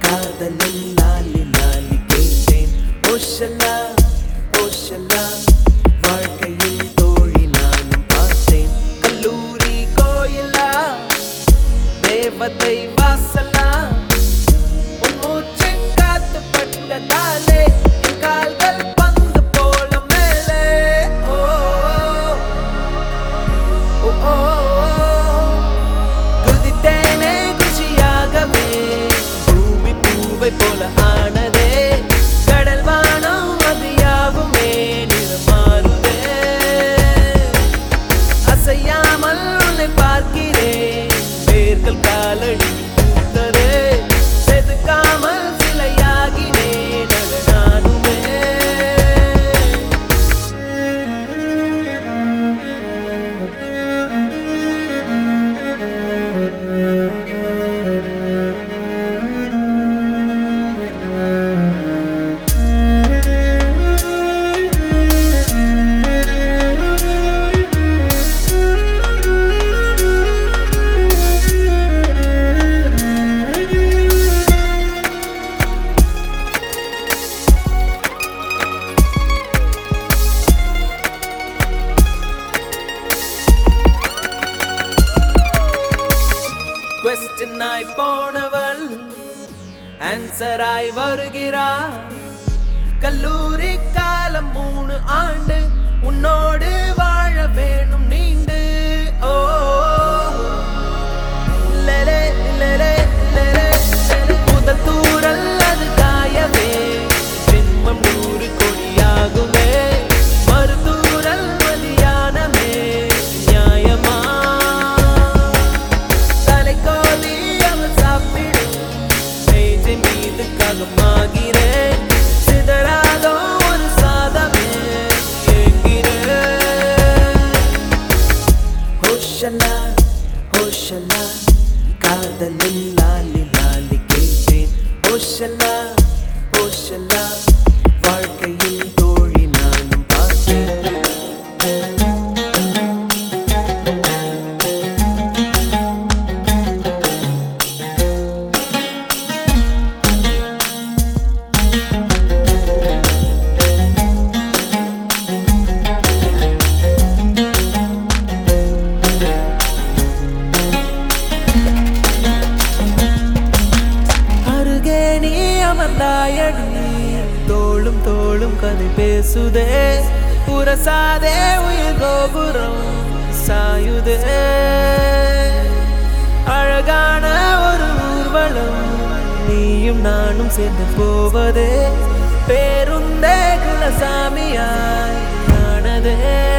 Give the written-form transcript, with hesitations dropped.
காதலில் லாலி லாலி கேட்டேன். ஓஷலா ஓஷலா வாழ்க்கையில் தோழி நானும் பார்த்தேன். கல்லூரி கோயிலா தேவதை வாசலா உன் மூச்சு காத்து பட்டதாலே என் கால்கள் பந்து போல மேலே. ஓ ஓ ஓ குதித்தேனே குஷியாகவே பூமி பூவை போல ஆனதே. கடல் வானம் அது யாவுமே நிறமாறுதே. அசையாமல் உன்னை பார்க்கிறேன் வேர்கள் காலடி பூத்ததே. செதுக்காமல் சிலையாகினேன் அது நானுமே. Question ஆய் போனவள் ஆன்சர் ஆய் வருகிறாள். கல்லூரி காலம் 3 ஆண்டு உன்னோடு வாழ வேணும் நீண்டு. ஓ லலே லலே லலே முதல் தூரல் அது காயவே ஜென்மம் 100 கொடியாகுமே. மறுதூரல் மதியானமே நியாயமா. தலைக்கோலி அவள் சாப்பிடும் மேஜை மீது ககமாகிறேன். சிதறாதோ ஒரு சாதமே ஏங்கிறேன். ஹோஷலா ஹோஷலா காதலில் லாலி லாலி கேட்டேன். ஹோஷலா ஹோஷலா வாழ்க்கையில் தோழி நானும் பார்த்தேன். அருகே நீ அமர்ந்தாயடி தோளும் தோளும் கதை பேசுதே. உரசாதே உயிர் கோபுரம் சாயுதே. அழகான ஒரு ஊர்வலம் நீயும் நானும் சேர்ந்து போவதே. பேருந்தே குலசாமியாய் ஆனதே.